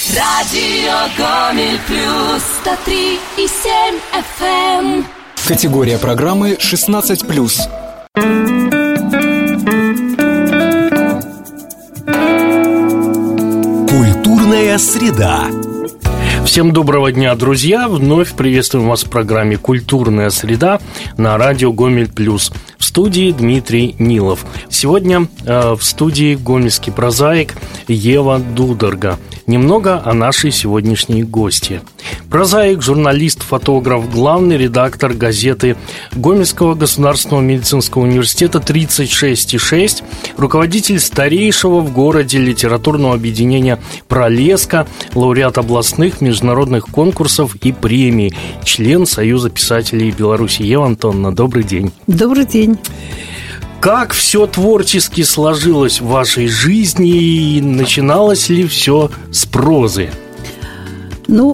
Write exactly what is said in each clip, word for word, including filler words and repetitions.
Радио Гомель Плюс сто три и семь эф эм. Категория программы шестнадцать плюс. Культурная среда. Всем доброго дня, друзья! Вновь приветствуем вас в программе «Культурная среда» на радио Гомель Плюс. В студии Дмитрий Нилов. Сегодня э, в студии гомельский прозаик Ева Дударга. Немного о нашей сегодняшней гости. Прозаик, журналист, фотограф, главный редактор газеты Гомельского государственного медицинского университета тридцать шесть и шесть, руководитель старейшего в городе литературного объединения «Пролеска», лауреат областных международных конкурсов и премий, член Союза писателей Беларуси. Ева Антоновна, добрый день. Добрый день. Как все творчески сложилось в вашей жизни и начиналось ли все с прозы? Ну,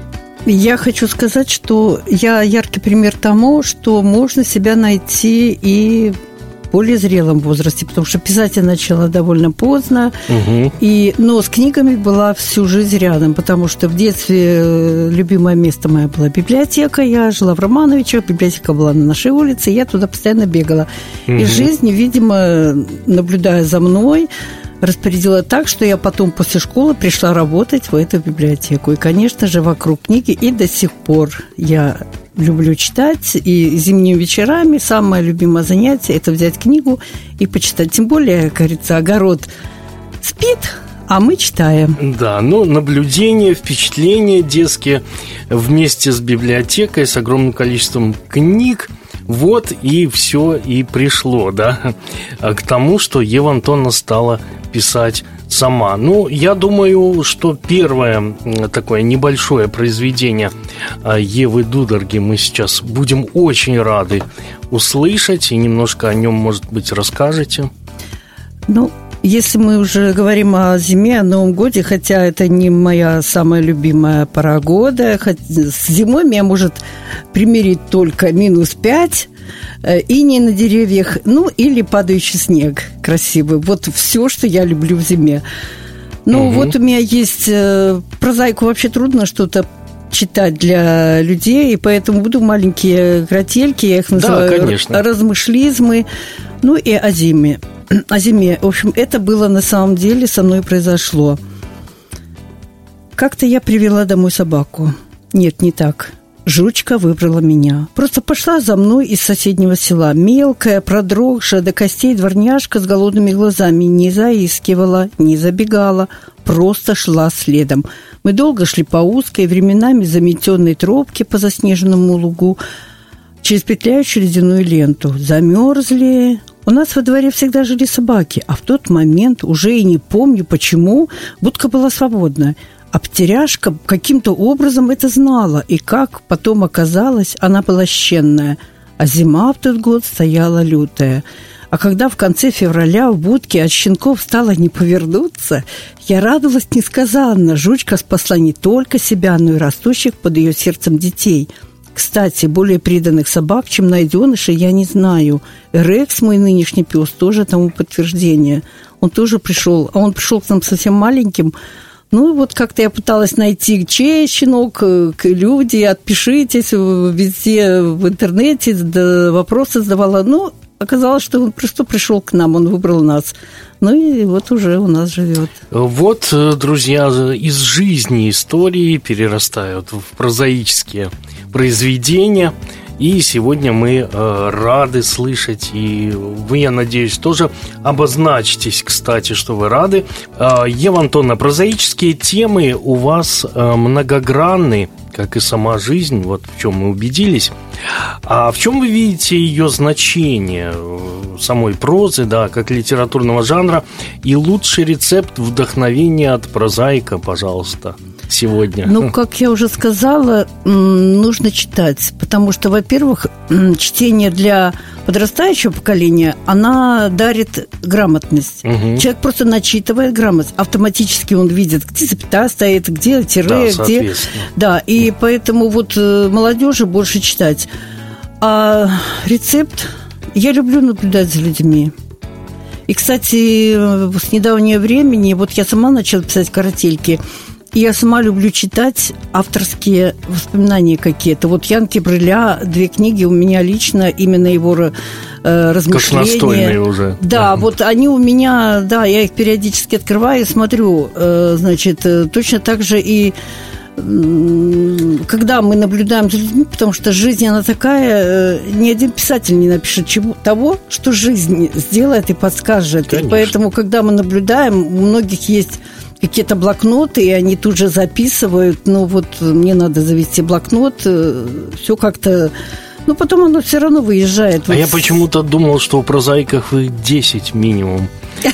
я хочу сказать, что я яркий пример тому, что можно себя найти и в более зрелом возрасте, потому что писать я начала довольно поздно, угу. и, но с книгами была всю жизнь рядом, потому что в детстве любимое место мое была библиотека, я жила в Романовичах, библиотека была на нашей улице, и я туда постоянно бегала. Угу. И жизнь, видимо, наблюдая за мной, распорядила так, что я потом после школы пришла работать в эту библиотеку. И, конечно же, вокруг книги, и до сих пор я люблю читать, и зимними вечерами самое любимое занятие – это взять книгу и почитать. Тем более, как говорится, огород спит, а мы читаем. Да, ну, наблюдения, впечатления детские вместе с библиотекой, с огромным количеством книг. Вот и все и пришло, да, к тому, что Ева Антоновна стала писать сама. Ну, я думаю, что первое такое небольшое произведение Евы Дударги мы сейчас будем очень рады услышать, и немножко о нем, может быть, расскажете. Ну, если мы уже говорим о зиме, о Новом годе, хотя это не моя самая любимая пора года, хоть с зимой меня может примирить только минус пять, иней на деревьях, ну или падающий снег красивый. Вот все, что я люблю в зиме. Ну, угу. Вот у меня есть... Прозаику вообще трудно что-то читать для людей, и поэтому буду маленькие грательки, я их называю, да, размышлизмы, ну и о зиме. О зиме. В общем, это было на самом деле со мной произошло. Как-то я привела домой собаку. Нет, не так. Жучка выбрала меня. Просто пошла за мной из соседнего села. Мелкая, продрогшая до костей дворняжка с голодными глазами. Не заискивала, не забегала, просто шла следом. Мы долго шли по узкой, временами заметенной тропке по заснеженному лугу через петляющую ледяную ленту. Замерзли. У нас во дворе всегда жили собаки, а в тот момент, уже и не помню почему, будка была свободна. А потеряшка каким-то образом это знала, и как потом оказалось, она была щенная. А зима в тот год стояла лютая. А когда в конце февраля в будке от щенков стало не повернуться, я радовалась несказанно. Жучка спасла не только себя, но и растущих под ее сердцем детей. Кстати, более преданных собак, чем найденышей, я не знаю. Рекс, мой нынешний пес, тоже тому подтверждение. Он тоже пришел, а он пришел к нам совсем маленьким. Ну, вот как-то я пыталась найти, чей щенок, люди, отпишитесь везде в интернете, да, вопросы задавала. Ну, оказалось, что он просто пришел к нам, он выбрал нас. Ну, и вот уже у нас живет. Вот, друзья, из жизни истории перерастают в прозаические произведения. И сегодня мы э, рады слышать, и вы, я надеюсь, тоже обозначитесь, кстати, что вы рады. Э, Ева Антоновна, прозаические темы у вас э, многогранны, как и сама жизнь, вот в чем мы убедились. А в чем вы видите ее значение самой прозы, да, как литературного жанра, и лучший рецепт вдохновения от прозаика, пожалуйста, сегодня? Ну, как я уже сказала, нужно читать, потому что, во-первых, чтение для подрастающего поколения, она дарит грамотность. Угу. Человек просто начитывает грамотность, автоматически он видит, где запятая стоит, где тире, да, где... Да, и угу. поэтому вот молодежи больше читать. А рецепт... Я люблю наблюдать за людьми. И, кстати, с недавнего времени, вот я сама начала писать карательки, И я сама люблю читать авторские воспоминания какие-то. Вот Янки Бреля, две книги у меня лично, именно его э, размышления. Как настольные уже. Да, вот они у меня, да, я их периодически открываю и смотрю. Э, значит, точно так же и когда мы наблюдаем за людьми, потому что жизнь, она такая, ни один писатель не напишет чего, того, что жизнь сделает и подскажет. Конечно. И поэтому, когда мы наблюдаем, у многих есть какие-то блокноты, и они тут же записывают. Ну вот, мне надо завести блокнот, все как-то... Ну, потом оно все равно выезжает. А вот. Я почему-то думал, что у прозаиков их десять минимум.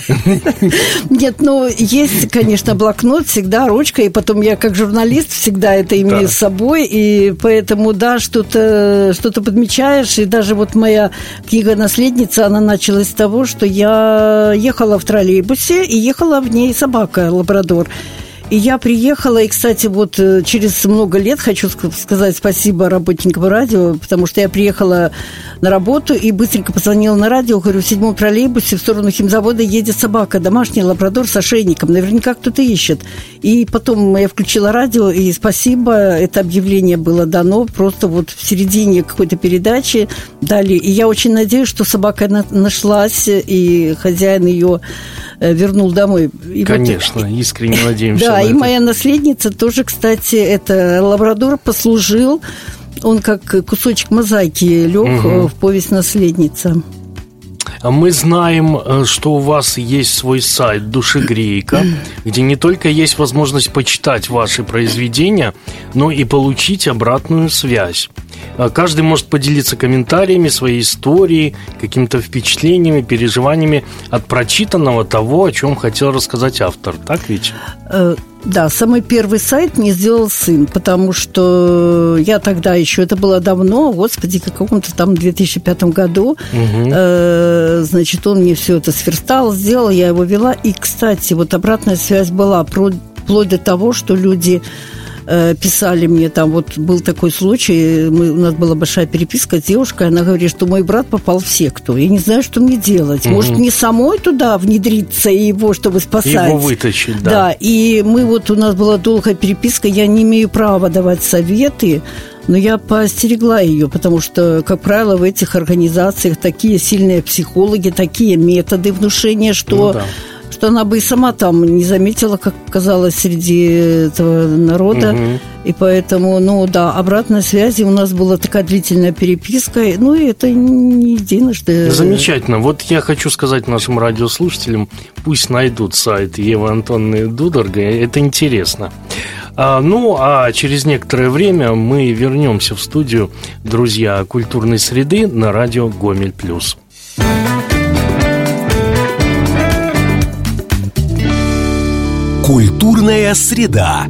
Нет, ну, есть, конечно, блокнот, всегда ручка, и потом я, как журналист, всегда это имею да. с собой, и поэтому, да, что-то, что-то подмечаешь, и даже вот моя книга «Наследница», она началась с того, что я ехала в троллейбусе, и ехала в ней собака, лабрадор. И я приехала, и, кстати, вот через много лет хочу сказать спасибо работникам радио, потому что я приехала на работу и быстренько позвонила на радио, говорю, в седьмом троллейбусе в сторону химзавода едет собака, домашний лабрадор с ошейником, наверняка кто-то ищет. И потом я включила радио, и спасибо, это объявление было дано просто вот в середине какой-то передачи дали. И я очень надеюсь, что собака нашлась, и хозяин ее вернул домой. И конечно, вот, искренне надеемся. Да, и моя наследница тоже, кстати, это лабрадор послужил, он как кусочек мозаики лег угу. в повесть «Наследница». Мы знаем, что у вас есть свой сайт «Душегрейка», где не только есть возможность почитать ваши произведения, но и получить обратную связь. Каждый может поделиться комментариями, своей историей, какими-то впечатлениями, переживаниями от прочитанного того, о чем хотел рассказать автор. Так ведь? Да, самый первый сайт мне сделал сын, потому что я тогда еще, это было давно, господи, в каком-то там две тысячи пятом году, угу. э, значит, он мне все это сверстал, сделал, я его вела. И, кстати, вот обратная связь была вплоть до того, что люди писали мне там, вот был такой случай, мы, у нас была большая переписка с девушкой, она говорит, что мой брат попал в секту, я не знаю, что мне делать, угу. может, не самой туда внедриться и его, чтобы спасать. Его вытащить, да. Да, и мы вот, у нас была долгая переписка, я не имею права давать советы, но я поостерегла ее, потому что, как правило, в этих организациях такие сильные психологи, такие методы внушения, что... Ну, да. что она бы и сама там не заметила, как казалось, среди этого народа. Угу. И поэтому, ну да, обратной связи у нас была такая длительная переписка. Ну, и это не единожды. Замечательно. Вот я хочу сказать нашим радиослушателям, пусть найдут сайт Евы Антоновны Дудорга. Это интересно. А, ну, а через некоторое время мы вернемся в студию, друзья, культурной среды на радио Гомель Плюс. Культурная среда.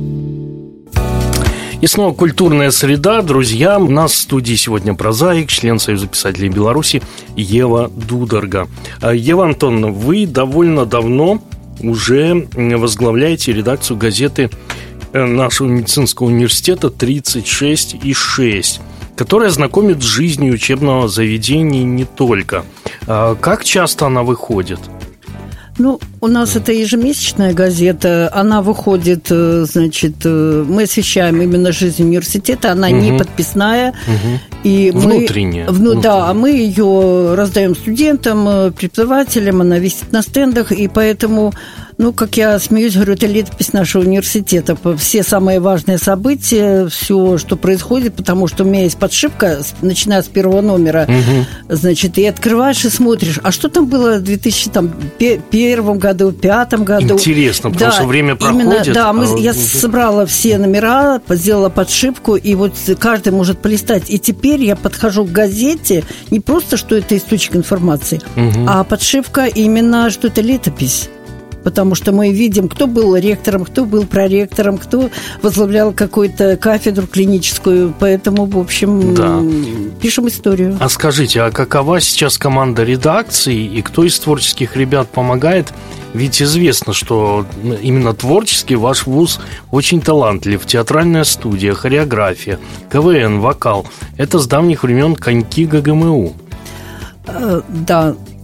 И снова культурная среда, друзья. У нас в студии сегодня прозаик, член Союза писателей Беларуси Ева Дудорга. Ева Антоновна, вы довольно давно уже возглавляете редакцию газеты нашего медицинского университета тридцать шесть и шесть, которая знакомит с жизнью учебного заведения не только. Как часто она выходит? Ну, у нас это ежемесячная газета, она выходит, значит, мы освещаем именно жизнь университета, она угу. не подписная. Угу. И внутренняя. Мы, вну, да, а мы ее раздаем студентам, преподавателям, она висит на стендах, и поэтому... Ну, как я смеюсь, говорю, это летопись нашего университета. Все самые важные события, все, что происходит, потому что у меня есть подшивка, начиная с первого номера. Угу. Значит, и открываешь и смотришь, а что там было в две тысячи первом году, в две тысячи пятом году. Интересно, потому да, что время проходит. Именно, да, мы, а... я собрала все номера, сделала подшивку, и вот каждый может полистать. И теперь я подхожу к газете, не просто, что это источник информации, угу. а подшивка именно, что это летопись. Потому что мы видим, кто был ректором, кто был проректором, кто возглавлял какую-то кафедру клиническую. Поэтому, в общем, да. пишем историю. А скажите, а какова сейчас команда редакции и кто из творческих ребят помогает? Ведь известно, что именно творческий ваш вуз очень талантлив. Театральная студия, хореография, КВН, вокал. Это с давних времен коньки ГГМУ. Да,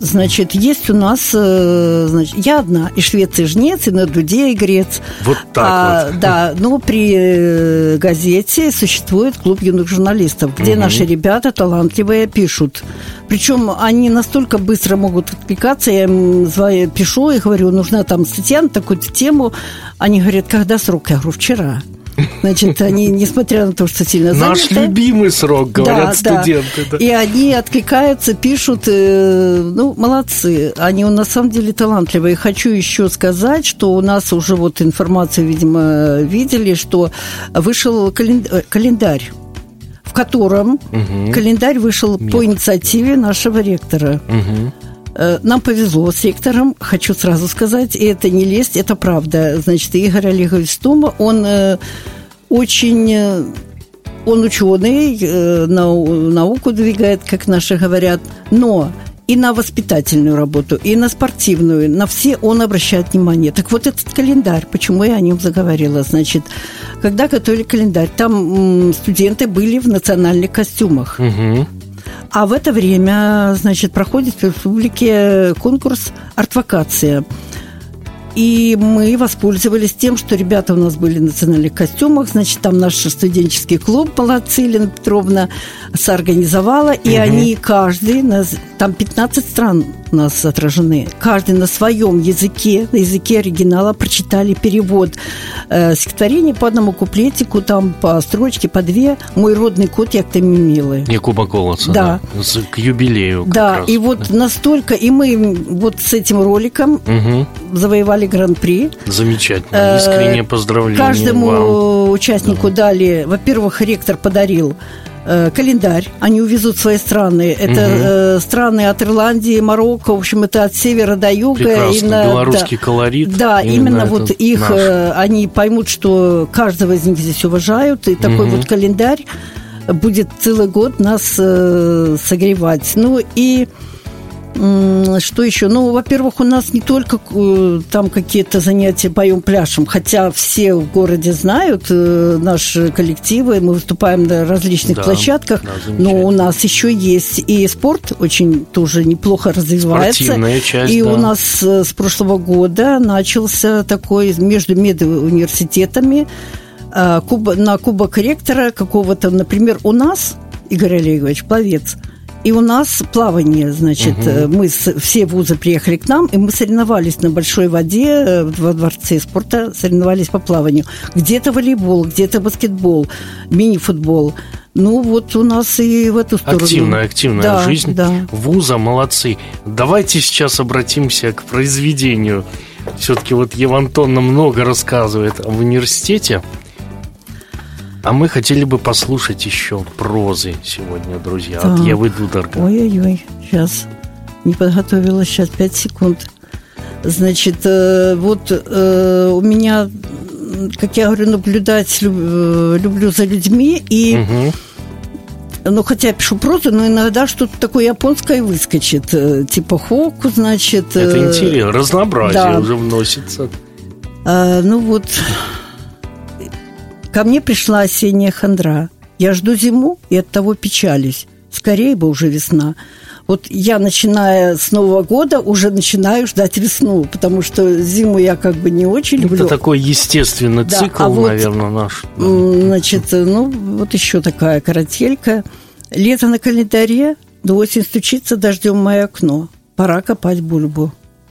Значит, есть у нас, значит, я одна, и швец, и жнец, и на дуде игрец. Вот так а, вот. Да, но при газете существует клуб юных журналистов, где угу. наши ребята талантливые пишут. Причем они настолько быстро могут откликаться, я им зваю, пишу и говорю, нужна там статья на такую-то тему. Они говорят, когда срок? Я говорю, вчера. Значит, они, несмотря на то, что сильно заняты... Наш любимый срок, говорят да, студенты. Да. Да. И они откликаются, пишут, ну, молодцы. Они на самом деле талантливые. Хочу еще сказать, что у нас уже вот информацию, видимо, видели, что вышел календарь, в котором угу. календарь вышел Мир. по инициативе нашего ректора. Угу. Нам повезло с ректором, хочу сразу сказать, и это не лесть, это правда. Значит, Игорь Олегович Стума, он э, очень, э, он ученый, э, нау, науку двигает, как наши говорят, но и на воспитательную работу, и на спортивную, на все он обращает внимание. Так вот этот календарь, почему я о нем заговорила, значит, когда готовили календарь, там м, студенты были в национальных костюмах. Угу. А в это время, значит, проходит в республике конкурс «Артвокация». И мы воспользовались тем, что ребята у нас были в национальных костюмах. Значит, там наш студенческий клуб, молодцы, Елена Петровна, соорганизовала. И угу. они каждый, там пятнадцать стран у нас отражены, каждый на своем языке, на языке оригинала прочитали перевод э, стихотворения по одному куплетику, там по строчке, по две. «Мой родный кот Яктами милый». Якуба Колоса, да. да. К юбилею. Да, раз. И вот да. настолько, и мы вот с этим роликом угу. завоевали гран-при. Замечательно. Искреннее поздравление Каждому вам. участнику да. дали, во-первых, ректор подарил э, календарь. Они увезут свои страны. Это угу. э, страны от Ирландии, Марокко, в общем, это от севера до юга. Прекрасно. И на, белорусский да, колорит. Да, именно, именно вот их, э, они поймут, что каждого из них здесь уважают. И такой угу. вот календарь будет целый год нас э, согревать. Ну и что еще? Ну, во-первых, у нас не только э, там какие-то занятия поем пляшем, хотя все в городе знают э, наши коллективы, мы выступаем на различных да, площадках, да, но у нас еще есть и спорт очень тоже неплохо развивается. Спортивная часть, и да. у нас э, с прошлого года начался такой между медуниверситетами э, куб, на кубок ректора какого-то, например, у нас Игорь Олегович пловец. И у нас плавание, значит, угу. мы с, все вузы приехали к нам, и мы соревновались на большой воде во дворце спорта, соревновались по плаванию. Где-то волейбол, где-то баскетбол, мини-футбол. Ну, вот у нас и в эту сторону. Активная, активная да, жизнь да. вуза, молодцы. Давайте сейчас обратимся к произведению. Все-таки вот Ева Антоновна много рассказывает об университете. А мы хотели бы послушать еще прозы сегодня, друзья, так. от Евы Дударга. Ой-ой-ой, сейчас не подготовилась, сейчас пять секунд. Значит, э, вот э, у меня, как я говорю, наблюдать люб, э, люблю за людьми, и, угу. ну, хотя я пишу прозу, но иногда что-то такое японское выскочит, э, типа хоку, значит. Э, Это интересно, разнообразие да. уже вносится. Э, ну, вот... Ко мне пришла осенняя хандра. Я жду зиму и оттого печалюсь. Скорее бы уже весна. Вот я, начиная с Нового года, уже начинаю ждать весну, потому что зиму я как бы не очень люблю. Это такой естественный да, цикл, а вот, наверное, наш. Значит, ну, вот еще такая коротелька. Лето на календаре, да осень стучится дождем в мое окно. Пора копать бульбу.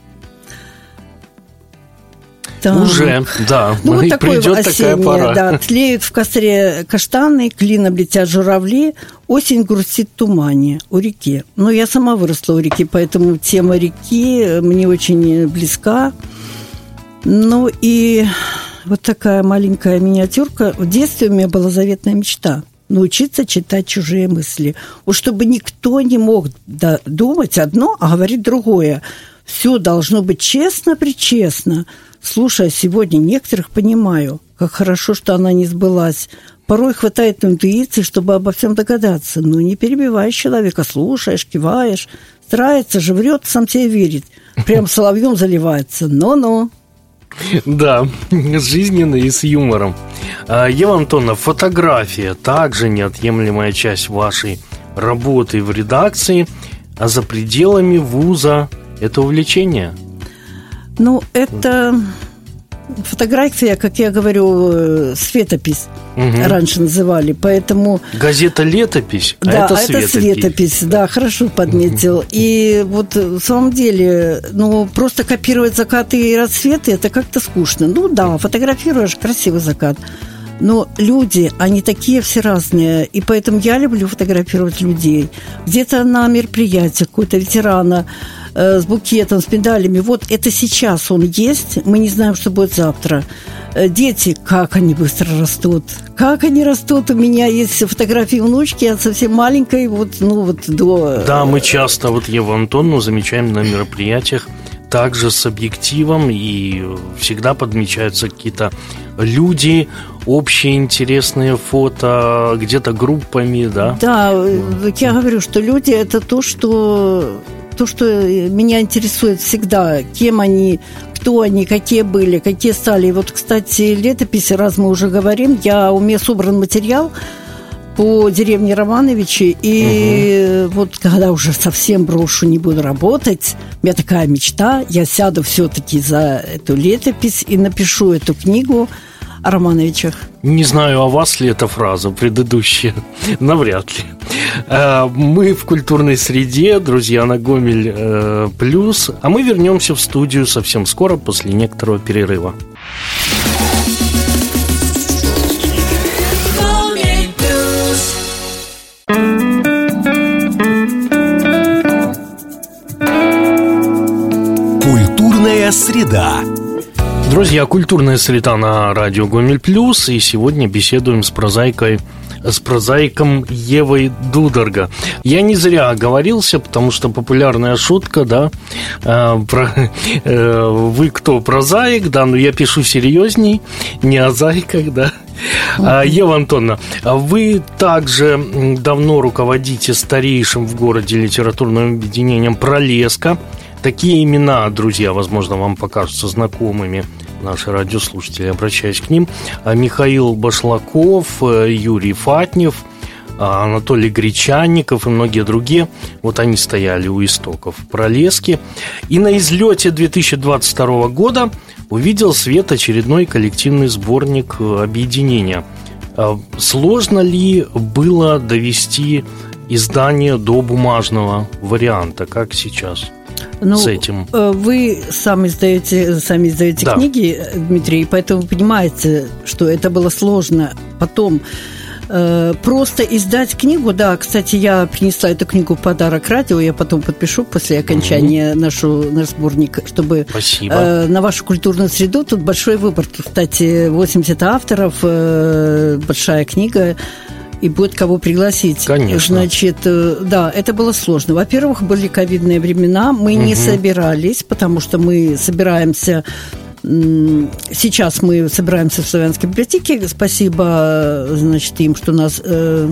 Да. Уже, да, ну, вот придет такая пора. Да, тлеют в костре каштаны, клином летят журавли, осень грустит в тумане у реки. Но я сама выросла у реки, поэтому тема реки мне очень близка. Ну и вот такая маленькая миниатюрка. В детстве у меня была заветная мечта – научиться читать чужие мысли. Уж чтобы никто не мог думать одно, а говорить другое. Все должно быть честно-причестно. Слушая сегодня некоторых, понимаю, как хорошо, что она не сбылась. Порой хватает интуиции, чтобы обо всем догадаться. Но не перебиваешь человека, слушаешь, киваешь. Старается же, врет, сам себе верит. Прям соловьем заливается. Ну-ну. Да, жизненно и с юмором. Ева Антоновна, фотография также неотъемлемая часть вашей работы в редакции. а за пределами вуза это увлечение? Ну, это фотография, как я говорю, светопись. Угу. Раньше называли, поэтому... Газета «Летопись», а да, это а светопись. это светопись, да, хорошо подметил. Угу. И вот в самом деле, ну, просто копировать закаты и рассветы, это как-то скучно. Ну да, фотографируешь красивый закат. Но люди, они такие все разные, и поэтому я люблю фотографировать людей. Где-то на мероприятии какой-то ветерана э, с букетом, с медалями. Вот это сейчас он есть, мы не знаем, что будет завтра. Э, дети, как они быстро растут. Как они растут. У меня есть фотографии внучки, я совсем маленькой, вот, ну, вот до... Да, мы часто, вот Еву Антоновну замечаем на мероприятиях, также с объективом, и всегда подмечаются какие-то люди, общие интересные фото, где-то группами, да? Да, я говорю, что люди – это то, что, то, что меня интересует всегда, кем они, кто они, какие были, какие стали. И вот, кстати, летописи, раз мы уже говорим, я, у меня собран материал по деревне Романовичи, и угу. вот когда уже совсем брошу, не буду работать, у меня такая мечта, я сяду все-таки за эту летопись и напишу эту книгу о Романовичах. Не знаю, о вас ли эта фраза предыдущая, навряд ли. Мы в культурной среде, друзья, на Гомель Плюс, а мы вернемся в студию совсем скоро, после некоторого перерыва. Культурная среда. Друзья, культурная среда на радио Гомель Плюс, и сегодня беседуем с прозаикой, с прозаиком Евой Дудорга. Я не зря оговорился, потому что популярная шутка, да, э, про, э, вы кто, прозаик, да, но я пишу серьезней, не о зайках, да. А, Ева Антоновна, вы также давно руководите старейшим в городе литературным объединением «Пролеска». Такие имена, друзья, возможно, вам покажутся знакомыми, наши радиослушатели, обращаясь к ним. Михаил Башлаков, Юрий Фатнев, Анатолий Гречанников и многие другие. Вот они стояли у истоков Пролески. И на излете две тысячи двадцать второго года увидел свет очередной коллективный сборник объединения. Сложно ли было довести издание до бумажного варианта, как сейчас? Ну, с этим. Вы сами издаете, сами издаете да. книги, Дмитрий, поэтому вы понимаете, что это было сложно. Потом э, просто издать книгу, да, кстати, я принесла эту книгу в подарок радио, я потом подпишу после окончания угу. нашу, наш сборник, чтобы э, на вашу культурную среду. Тут большой выбор, тут, кстати, восемьдесят авторов, э, большая книга. И будет кого пригласить. Конечно. Значит, да, это было сложно. Во-первых, были ковидные времена, мы угу. не собирались, потому что мы собираемся... Сейчас мы собираемся в Славянской библиотеке. Спасибо, значит, им, что нас, э,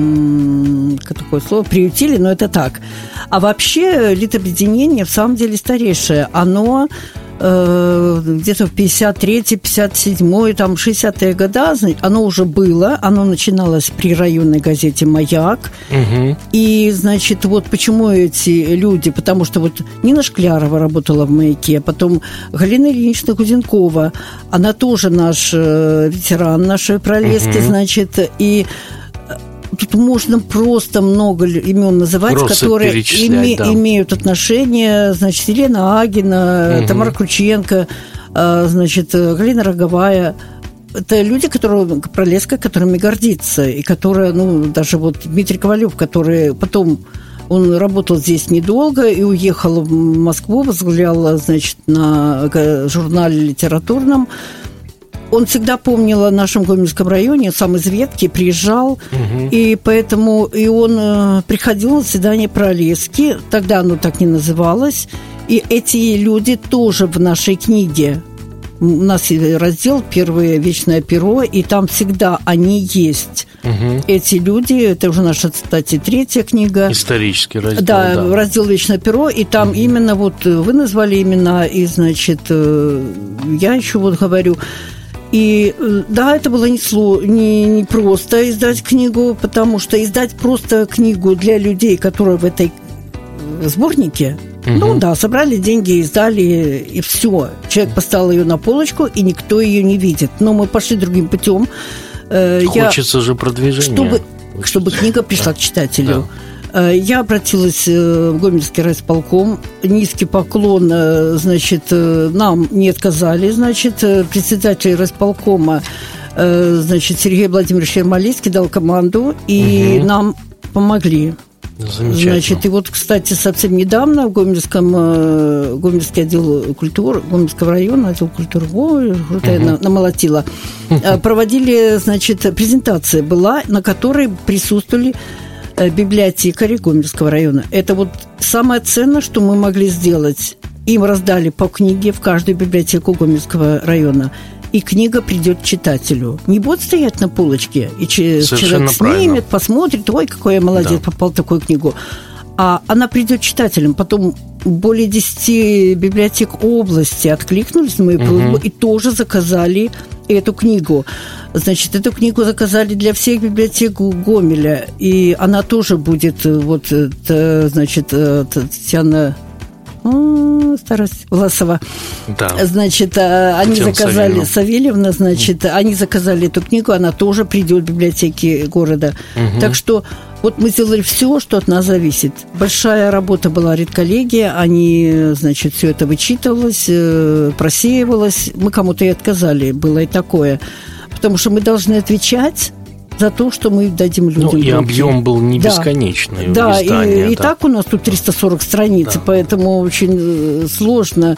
как такое слово, приютили, но это так. А вообще, литобъединение, в самом деле, старейшее. Оно... где-то в пятьдесят третьем, пятьдесят седьмом, там, шестидесятые годы, оно уже было, оно начиналось при районной газете «Маяк». Угу. И, значит, вот почему эти люди, потому что вот Нина Шклярова работала в «Маяке», потом Галина Ильинична Кузенкова, она тоже наш ветеран нашей Пролески, угу. значит, и... Тут можно просто много имен называть, просто которые име, да. имеют отношение. Значит, Елена Агина, угу. Тамара Крученко, значит, Галина Роговая. Это люди, которые, Пролеска, которыми гордится. И которые, ну, даже вот Дмитрий Ковалев, который потом... Он работал здесь недолго и уехал в Москву, возглавлял, значит, на журнале литературном. Он всегда помнил о нашем Гомельском районе, сам из Ветки, приезжал, угу. и поэтому и он э, приходил на заседание Пролески, тогда оно так не называлось, и эти люди тоже в нашей книге. У нас раздел «Первое вечное перо», и там всегда они есть. Угу. Эти люди, это уже наша, кстати, третья книга. Исторический раздел. Да, да. раздел «Вечное перо», и там угу. именно вот вы назвали имена, и, значит, я еще вот говорю... И да, это было не, сло, не, не просто издать книгу, потому что издать просто книгу для людей, которые в этой сборники. Угу. Ну да, собрали деньги, издали, и все. Человек поставил ее на полочку, и никто ее не видит. Но мы пошли другим путем. Хочется Я, же продвижения. Чтобы, чтобы книга пришла к читателю. Да. Я обратилась в Гомельский райисполком. Низкий поклон, значит, нам не отказали. Значит, председатель райисполкома, значит, Сергей Владимирович Ермолинский дал команду, и угу. нам помогли. Значит, и вот, кстати, совсем недавно в Гомельском, Гомельский отдел культуры, Гомельского района, отдел культуры, ой, круто я uh-huh. намолотила, проводили, значит, презентация была, на которой присутствовали библиотекари Гомельского района. Это вот самое ценное, что мы могли сделать. Им раздали по книге в каждую библиотеку Гомельского района. И книга придет к читателю. Не будет стоять на полочке, и человек снимет, правильно. Посмотрит, ой, какой я молодец, да. попал в такую книгу. А она придет читателям. Потом более десяти библиотек области откликнулись на мою просьбу угу. и тоже заказали эту книгу. Значит, эту книгу заказали для всех библиотек Гомеля. И она тоже будет, вот, значит, Татьяна... Старость Власова. Да. Значит, они Татьяна заказали Савельевна. Савельевна, значит, mm. они заказали эту книгу, она тоже придет в библиотеки города. Mm-hmm. Так что вот мы сделали все, что от нас зависит. Большая работа была редколлегия, они, значит, все это вычитывалось, просеивалось. Мы кому-то и отказали, было и такое. Потому что мы должны отвечать за то, что мы дадим людям. Ну, и объем был не бесконечный. Да, издания, и, и да. так у нас тут триста сорок страниц, да. поэтому очень сложно.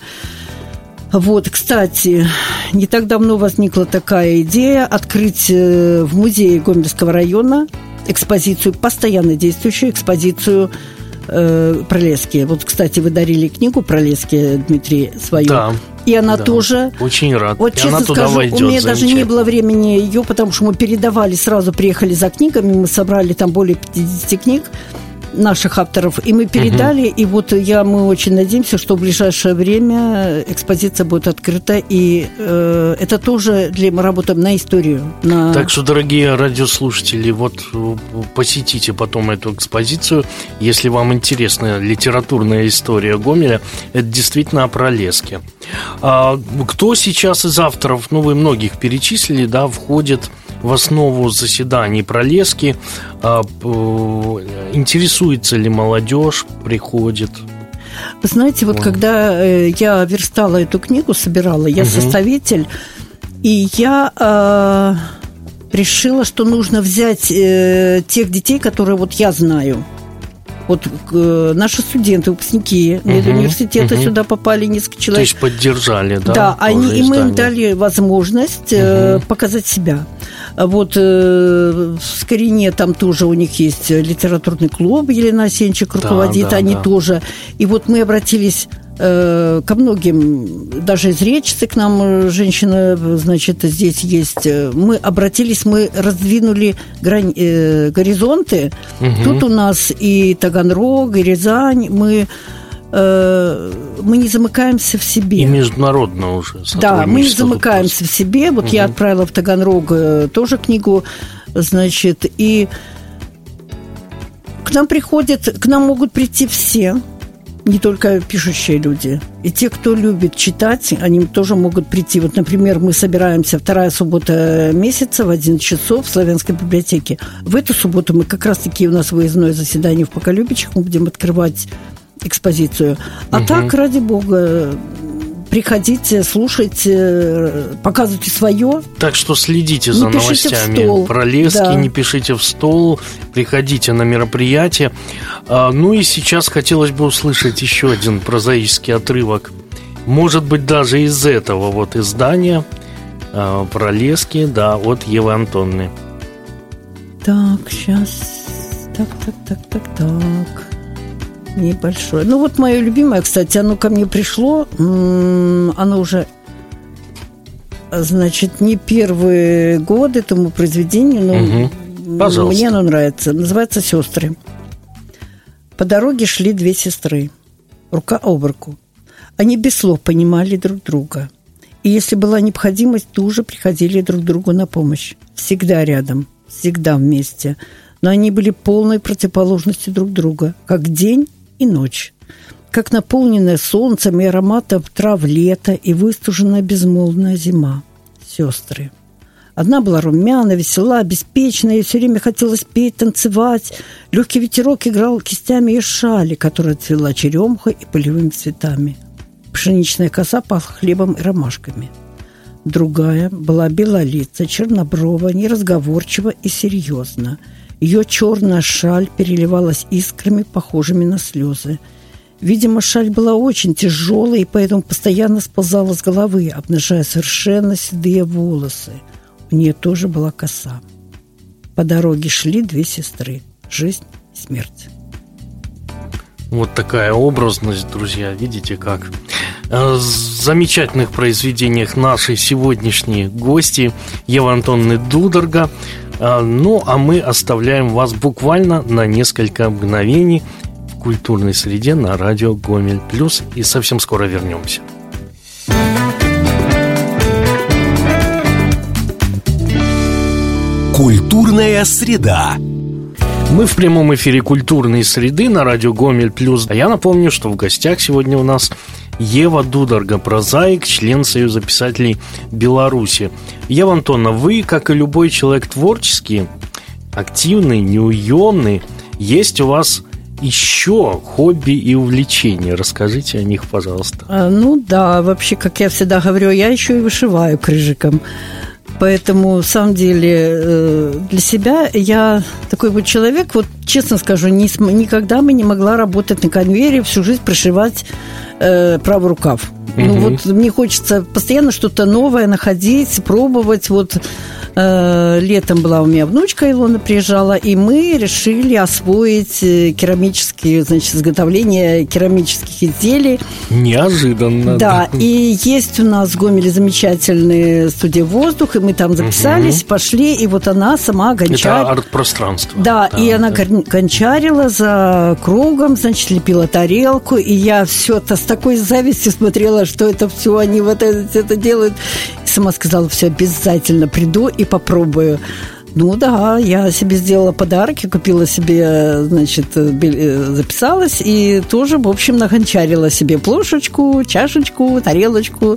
Вот, кстати, не так давно возникла такая идея открыть в музее Гомельского района экспозицию, постоянно действующую экспозицию э, Пролески. Вот, кстати, вы дарили книгу Пролески, Дмитрий, свою. Да. И она да, тоже... Очень рад. Вот, и честно она туда скажу, войдет, у меня даже не было времени ее, потому что мы передавали, сразу приехали за книгами, мы собрали там более пятидесяти книг наших авторов, и мы передали, угу. и вот я, мы очень надеемся, что в ближайшее время экспозиция будет открыта, и э, это тоже для мы работаем на историю. На... Так что, дорогие радиослушатели, вот посетите потом эту экспозицию, если вам интересна литературная история Гомеля, это действительно о Пролеске. А кто сейчас из авторов, ну вы многих перечислили, да, входит в основу заседаний Пролески? А, интересуется ли молодежь, приходит? Вы знаете, вот Ой. когда я верстала эту книгу, собирала, я угу. составитель, и я э, решила, что нужно взять э, тех детей, которые вот я знаю. Вот э, наши студенты, выпускники uh-huh, медуниверситета uh-huh. сюда попали, несколько человек. То есть поддержали, да? Да, они, и мы им дали возможность uh-huh. э, показать себя. Вот э, в Скорине там тоже у них есть литературный клуб, Елена Осенчик руководит, да, да, они да. тоже. И вот мы обратились э, ко многим, даже из Речицы к нам женщина, значит, здесь есть. Мы обратились, мы раздвинули грань, э, горизонты. Угу. Тут у нас и Таганрог, и Рязань. Мы... мы не замыкаемся в себе. И международно уже. Да, мы не замыкаемся в себе. Вот угу. я отправила в Таганрог тоже книгу, значит, и к нам приходят, к нам могут прийти все, не только пишущие люди. И те, кто любит читать, они тоже могут прийти. Вот, например, мы собираемся вторая суббота месяца в одиннадцать часов в Славянской библиотеке. В эту субботу мы как раз-таки, у нас выездное заседание в Поколюбичах, мы будем открывать экспозицию. А угу. так, ради бога, приходите, слушайте, показывайте свое. Так что следите за не новостями Пролески, да. не пишите в стол, приходите на мероприятие. Ну и сейчас хотелось бы услышать еще один прозаический отрывок. Может быть, даже из этого вот издания Пролески, да, от Евы Антонны. Так, сейчас. Так, так, так, так, так. Небольшое. Ну, вот мое любимое, кстати, оно ко мне пришло. Оно уже, значит, не первый год этому произведению, но угу. мне оно нравится. Называется «Сестры». По дороге шли две сестры, рука об руку. Они без слов понимали друг друга. И если была необходимость, тоже приходили друг другу на помощь. Всегда рядом, всегда вместе. Но они были полной противоположностью друг друга, как день и ночь, как наполненная солнцем и ароматом трав лето и выстуженная безмолвная зима. Сестры. Одна была румяна, весела, беспечная, ей все время хотелось петь, танцевать. Легкий ветерок играл кистями ее шали, которая цвела черемухой и полевыми цветами. Пшеничная коса пахла хлебом и ромашками. Другая была белолица, черноброва, неразговорчива и серьезна. Ее черная шаль переливалась искрами, похожими на слезы. Видимо, шаль была очень тяжелой, и поэтому постоянно сползала с головы, обнажая совершенно седые волосы. У нее тоже была коса. По дороге шли две сестры – жизнь и смерть. Вот такая образность, друзья, видите как. В замечательных произведениях нашей сегодняшней гости Ева Антоновна Дудорга. Ну, а мы оставляем вас буквально на несколько мгновений в культурной среде на радио Гомель Плюс, и совсем скоро вернемся. Культурная среда. Мы в прямом эфире культурной среды на радио Гомель Плюс. А я напомню, что в гостях сегодня у нас Ева Дудорга, прозаик, член Союза писателей Беларуси. Ева Антоновна, вы, как и любой человек творческий, активный, неуемный, есть у вас еще хобби и увлечения. Расскажите о них, пожалуйста. А, ну да, вообще, как я всегда говорю, я еще и вышиваю крыжиком. Поэтому, в самом деле, для себя я такой вот человек, вот честно скажу, не, никогда бы не могла работать на конвейере, всю жизнь пришивать э, правый рукав. Mm-hmm. Ну вот мне хочется постоянно что-то новое находить, пробовать. Вот э, летом была у меня внучка Илона, приезжала, и мы решили освоить керамические, значит, изготовление керамических изделий. Неожиданно. Да, да. И есть у нас в Гомеле замечательная студия «Воздух», и мы там записались, угу. пошли, и вот она сама гончарила. Это арт-пространство. Да, да, и да. она гончарила за кругом, значит, лепила тарелку, и я все это с такой завистью смотрела, что это все они вот это, это делают. И сама сказала, все, обязательно приду и попробую. Ну да, я себе сделала подарки, купила себе, значит, записалась и тоже, в общем, нагончарила себе плошечку, чашечку, тарелочку.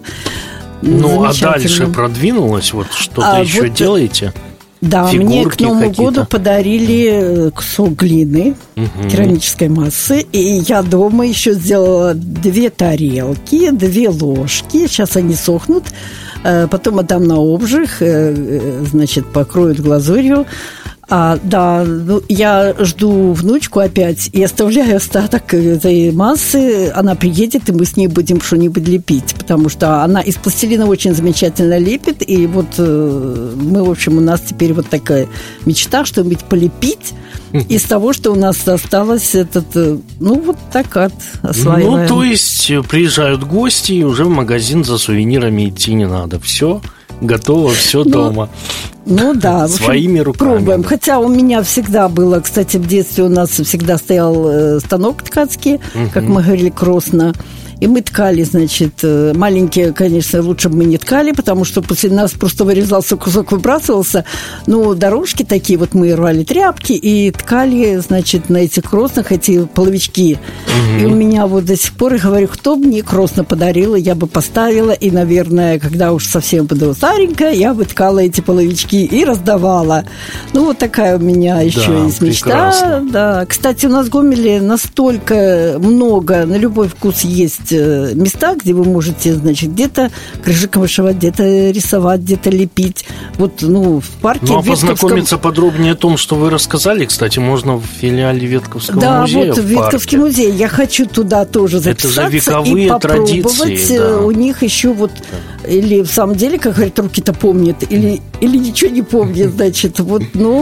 Ну, а дальше продвинулась? Вот что-то а еще вот делаете? Да, фигурки мне к Новому какие-то? году подарили кусок глины, угу. керамической массы, и я дома еще сделала две тарелки, две ложки, сейчас они сохнут, потом отдам на обжиг, значит, покроют глазурью. А, да, ну, я жду внучку опять и оставляю остаток этой массы. Она приедет, и мы с ней будем что-нибудь лепить, потому что она из пластилина очень замечательно лепит. И вот э, мы, в общем, у нас теперь вот такая мечта, что-нибудь полепить из того, что у нас осталось. Этот, ну, вот так вот осваиваем. Ну, то есть приезжают гости, и уже в магазин за сувенирами идти не надо. Все готово, все дома. Ну да, своими общем, руками. Пробуем. Хотя у меня всегда было, кстати, в детстве у нас всегда стоял станок ткацкий, угу. как мы говорили, кросно. И мы ткали, значит, маленькие, конечно, лучше бы мы не ткали, потому что после нас просто вырезался кусок, выбрасывался. Но дорожки такие, вот мы рвали тряпки и ткали, значит, на этих кроснах эти половички. Угу. И у меня вот до сих пор, я говорю, кто бы мне кросно подарила, я бы поставила. И, наверное, когда уж совсем буду старенькая, я бы ткала эти половички и раздавала. Ну, вот такая у меня еще да, есть мечта. Прекрасно. Да. Кстати, у нас в Гомеле настолько много, на любой вкус есть места, где вы можете, значит, где-то крыжиком вышивать, где-то рисовать, где-то лепить. Вот, ну, в парке Ну, а Ветковском... познакомиться подробнее о том, что вы рассказали, кстати, можно в филиале Ветковского да, музея. Да, вот в Ветковский парке. музей. Я хочу туда тоже записаться. Это же вековые и попробовать. Традиции, да. У них еще вот... Да. Или в самом деле, как говорят, руки-то помнят, или, или ничего не помнят, значит. Вот,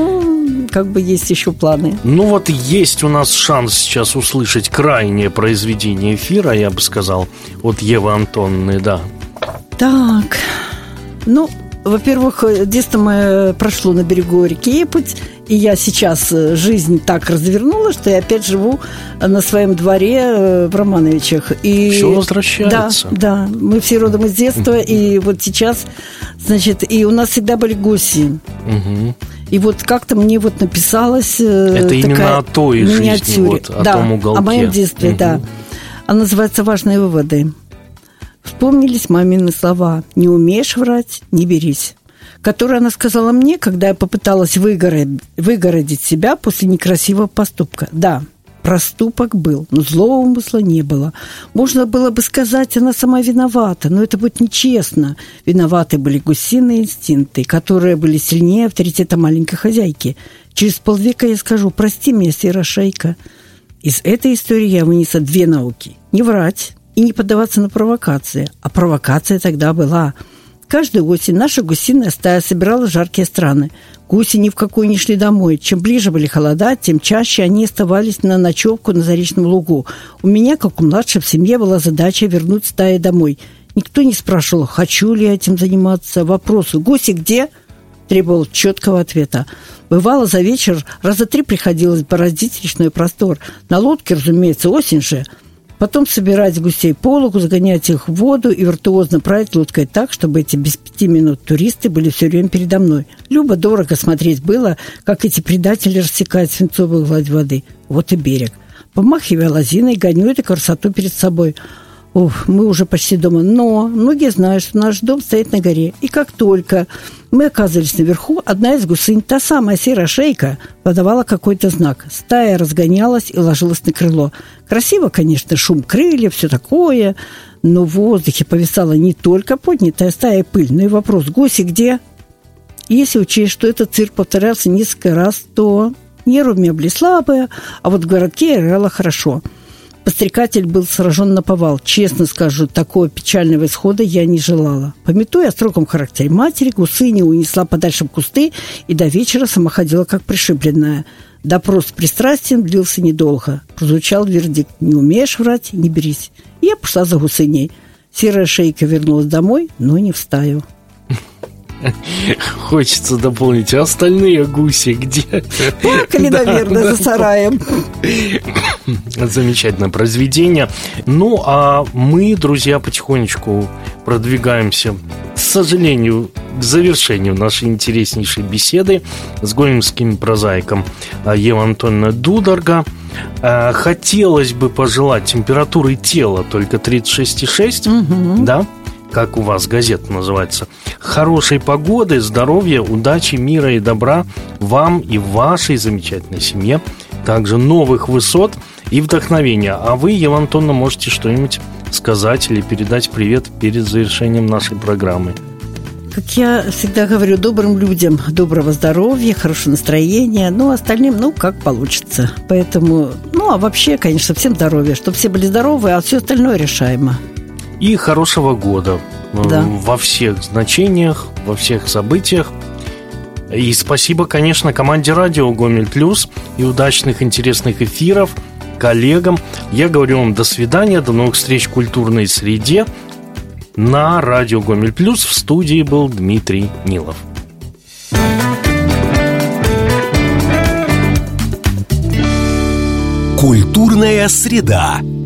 ну, как бы есть еще планы. Ну, вот есть у нас шанс сейчас услышать крайнее произведение эфира, я бы сказал, от Евы Антоновны, да. Так, ну, во-первых, детство мое прошло на берегу реки Епуть, и я сейчас, жизнь так развернула, что я опять живу на своем дворе в Романовичах. И все возвращается. Да, да, мы все родом из детства, и вот сейчас, значит, и у нас всегда были гуси. Угу. И вот как-то мне вот написалась это такая именно о той жизни, вот, о да, том уголке. О моем детстве, угу. да. Она называется «Важные выводы». Вспомнились мамины слова «Не умеешь врать, не берись», которые она сказала мне, когда я попыталась выгородить, выгородить себя после некрасивого поступка. Да, проступок был, но злого умысла не было. Можно было бы сказать, она сама виновата, но это будет нечестно. Виноваты были гусиные инстинкты, которые были сильнее авторитета маленькой хозяйки. Через полвека я скажу: «Прости меня, серошейка». Из этой истории я вынесла две науки. Не врать и не поддаваться на провокации. А провокация тогда была. Каждую осень наша гусиная стая собирала жаркие страны. Гуси ни в какую не шли домой. Чем ближе были холода, тем чаще они оставались на ночевку на Заречном лугу. У меня, как у младшей в семье, была задача вернуть стаи домой. Никто не спрашивал, хочу ли я этим заниматься. Вопросы «Гуси где?» требовал четкого ответа. Бывало, за вечер раза три приходилось бороздить речной простор. На лодке, разумеется, осень же. Потом собирать гусей по лугу, загонять их в воду и виртуозно править лодкой так, чтобы эти без пяти минут туристы были все время передо мной. Любо-дорого смотреть было, как эти предатели рассекают свинцовую гладь воды. Вот и берег. Помахивая лозиной, гоню эту красоту перед собой. Ух, мы уже почти дома. Но многие знают, что наш дом стоит на горе. И как только мы оказались наверху, одна из гусынь, та самая серая шейка, подавала какой-то знак. Стая разгонялась и ложилась на крыло. Красиво, конечно, шум крыльев, все такое. Но в воздухе повисала не только поднятая стая пыль, но и вопрос: гуси где? И если учесть, что этот цирк повторялся несколько раз, то нервы у меня были слабые, а вот в городке играла хорошо. Подстрекатель был сражен наповал. Честно скажу, такого печального исхода я не желала. Памятуя о строгом характере матери, гусыня унесла подальше в кусты и до вечера сама ходила как пришибленная. Допрос с пристрастием длился недолго. Прозвучал вердикт: не умеешь врать, не берись. И я пошла за гусыней. Серая шейка вернулась домой, но не в стаю. Хочется дополнить, а остальные гуси где? Плакали, наверное, за сараем. Замечательное произведение. Ну, а мы, друзья, потихонечку продвигаемся, к сожалению, к завершению нашей интереснейшей беседы с гомельским прозаиком Евой Антоновной Дударга. Хотелось бы пожелать температуры тела только тридцать шесть и шесть, угу. Да? Как у вас газета называется, хорошей погоды, здоровья, удачи, мира и добра вам и вашей замечательной семье, также новых высот и вдохновения. А вы, Ева Антоновна, можете что-нибудь сказать или передать привет перед завершением нашей программы? Как я всегда говорю, добрым людям доброго здоровья, хорошего настроения, ну, остальным, ну, как получится. Поэтому, ну, а вообще, конечно, всем здоровья, чтобы все были здоровы, а все остальное решаемо. И хорошего года, да. Во всех значениях, во всех событиях. И спасибо, конечно, команде радио «Гомель Плюс» и удачных, интересных эфиров, коллегам. Я говорю вам до свидания, до новых встреч в культурной среде. На радио «Гомель Плюс» в студии был Дмитрий Нилов. Культурная среда.